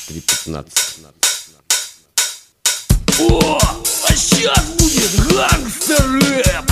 3:15. О, а сейчас будет гангстер-рэп.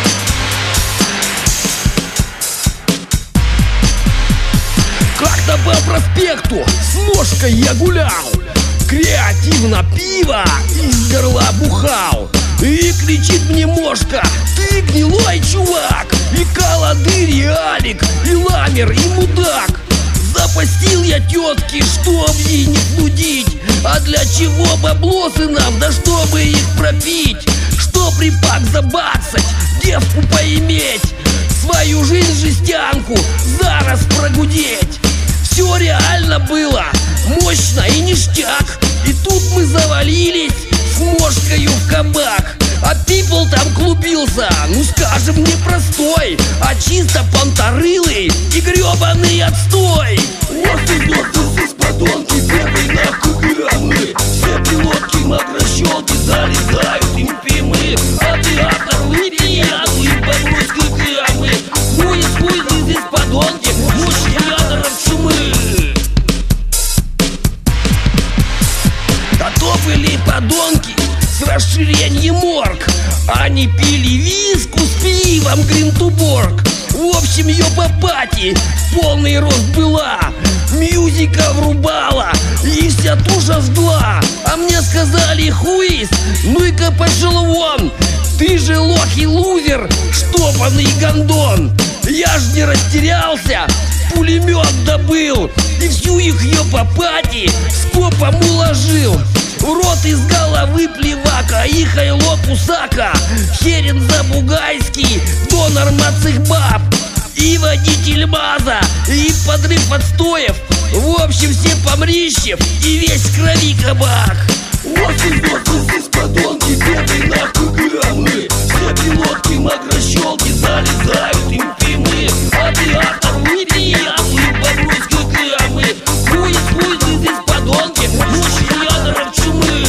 Как-то по проспекту с ножкой я гулял, креативно пиво из горла бухал. И кричит мне мошка: ты гнилой чувак, и каладырь, и алик, и ламер, и мудак. Запастил я тетки, чтоб ей не блудить. А для чего баблосы нам, да чтобы их пропить? Чтоб репак забацать, девку поиметь, свою жизнь жестянку зараз прогудеть. Все реально было, мощно и ништяк. И тут мы завалились с мошкою в кабак. А пипл там клубился, ну скажем, не простой, а чисто понторылый и гребаный отстой. Вот идет из подонки, первый нахуй граммы. Все пилотки, макрощелки залезают им пимы. А ты оторвы пьяный, бабруйской граммы. Хуй из подонки, мушкетеров чумы. Да то были подонки с расширением морг. Они пили виску с пивом Гринтуборг. В общем, ёпа-пати в полный рост была, мюзика врубала и вся туша жгла. А мне сказали: хуис, ну-ка пошел вон, ты же лох и лузер, штопанный гондон. Я ж не растерялся, пулемет добыл и всю их ёпа-пати скопом уложил. В рот из головы плевака и хайло кусака, херен забугайский, донор мацых-баб и водитель МАЗа, и подрыв отстоев. В общем, все помрищев и весь в крови кабак. Вот идет из подонки, первый нахуй граммы. Все пилотки, макрощелки залезают им пимы. А ты оторвы пьяный, бабруйской граммы. Хуй из подонки, мушкетеров чумы.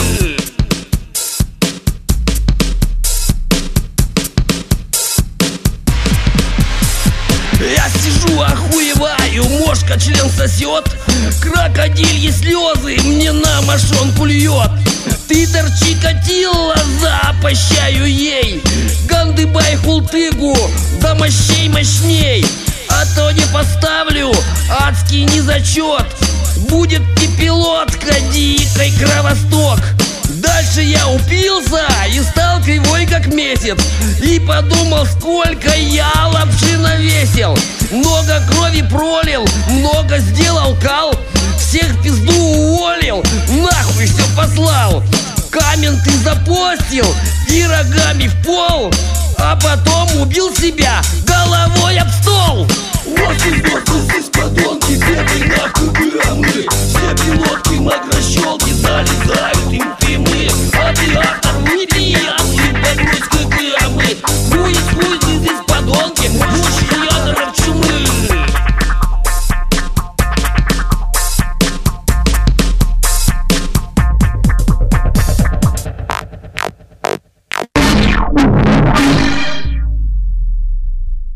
Я сижу, охуеваю, мошка член сосет, крокодильи слезы мне на мошонку льет. Ты торчи, катила, запащаю ей, гандыбай хултыгу, да мощей мощней. А то не поставлю адский незачет, будет не пилотка, дикой кровосток. Дальше я упился и стал кривой как месяц, и подумал, сколько я лапши навесил. Много крови пролил, много сделал кал, всех в пизду уволил, нахуй все послал. Комменты запостил и рогами в пол, а потом убил себя головой об стол. Вот идет из подонки, первый нахуй граммы. Все пилотки, макрощелки залезают